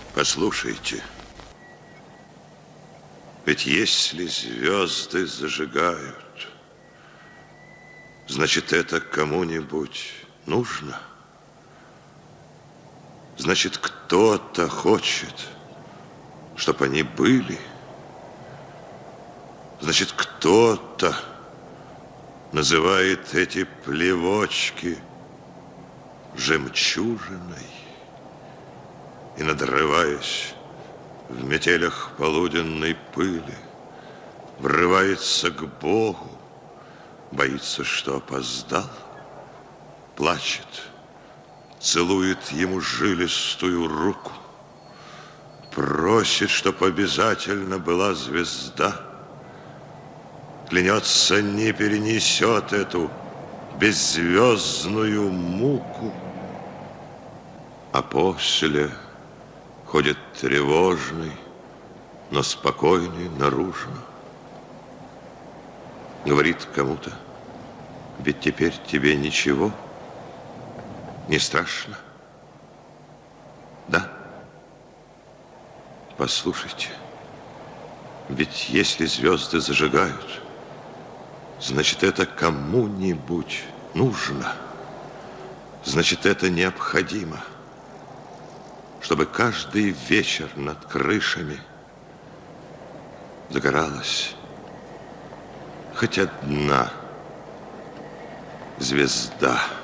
Послушайте, ведь если звезды зажигают, значит, это кому-нибудь нужно. Значит, кто-то хочет, чтобы они были. Значит, кто-то называет эти плевочки жемчужиной и, надрываясь в метелях полуденной пыли, врывается к Богу, боится, что опоздал, плачет, целует ему жилистую руку, просит, чтоб обязательно была звезда, клянется, не перенесет эту беззвездную муку, а после ходит тревожный, но спокойный наружно. Говорит кому-то, ведь теперь тебе ничего не страшно. Да? Послушайте, ведь если звезды зажигают, значит, это кому-нибудь нужно. Значит, это необходимо, чтобы каждый вечер над крышами загоралась хоть одна звезда.